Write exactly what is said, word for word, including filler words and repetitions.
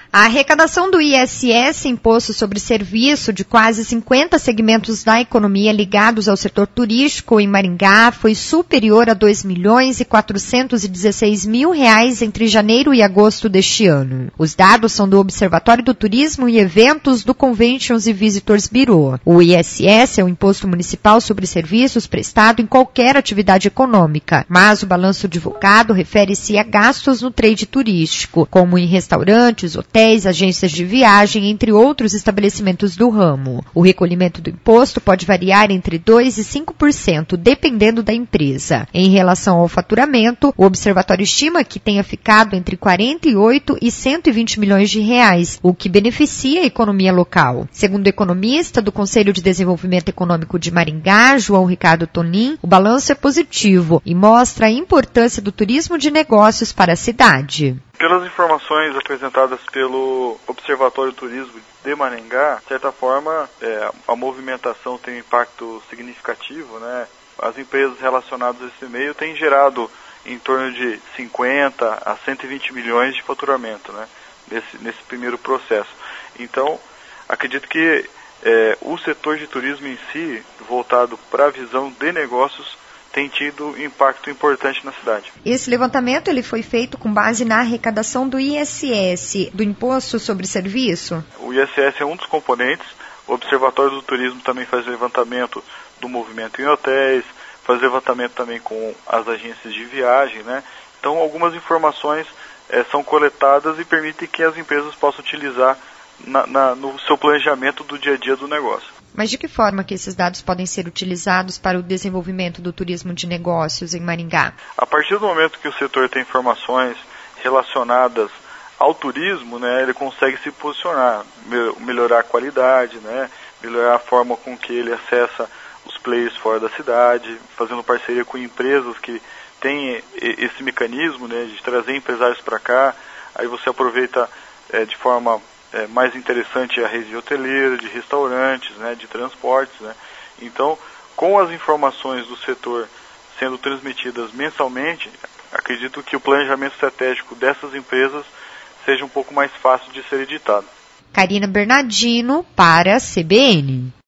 A arrecadação do I S S, Imposto sobre Serviço, de quase cinquenta segmentos da economia ligados ao setor turístico em Maringá foi superior a dois milhões e quatrocentos e dezesseis mil reais entre janeiro e agosto deste ano. Os dados são do Observatório do Turismo e Eventos do Conventions e Visitors Bureau. O I S S é o Imposto Municipal sobre Serviços prestado em qualquer atividade econômica, mas o balanço divulgado refere-se a gastos no trade turístico, como em restaurantes, hotéis, agências de viagem, entre outros estabelecimentos do ramo. O recolhimento do imposto pode variar entre dois por cento e cinco por cento, dependendo da empresa. Em relação ao faturamento, o observatório estima que tenha ficado entre quarenta e oito e cento e vinte milhões de reais, o que beneficia a economia local. Segundo o economista do Conselho de Desenvolvimento Econômico de Maringá, João Ricardo Tonin, o balanço é positivo e mostra a importância do turismo de negócios para a cidade. Pelas informações apresentadas pelo Observatório Turismo de Maringá, de certa forma, é, a movimentação tem um impacto significativo, né? As empresas relacionadas a esse meio têm gerado em torno de cinquenta a cento e vinte milhões de faturamento, né? Nesse, nesse primeiro processo. Então, acredito que é, o setor de turismo em si, voltado para a visão de negócios, tem tido impacto importante na cidade. Esse levantamento ele foi feito com base na arrecadação do I S S, do Imposto sobre Serviço? O I S S é um dos componentes. O Observatório do Turismo também faz levantamento do movimento em hotéis, faz levantamento também com as agências de viagem, né? Então, algumas informações é, são coletadas e permitem que as empresas possam utilizar na, na, no seu planejamento do dia a dia do negócio. Mas de que forma que esses dados podem ser utilizados para o desenvolvimento do turismo de negócios em Maringá? A partir do momento que o setor tem informações relacionadas ao turismo, né, ele consegue se posicionar, melhorar a qualidade, né, melhorar a forma com que ele acessa os players fora da cidade, fazendo parceria com empresas que têm esse mecanismo, né, de trazer empresários para cá. Aí você aproveita é, de forma É, mais interessante a rede hoteleira, de restaurantes, né, de transportes, né. Então, com as informações do setor sendo transmitidas mensalmente, acredito que o planejamento estratégico dessas empresas seja um pouco mais fácil de ser editado. Karina Bernardino para a C B N.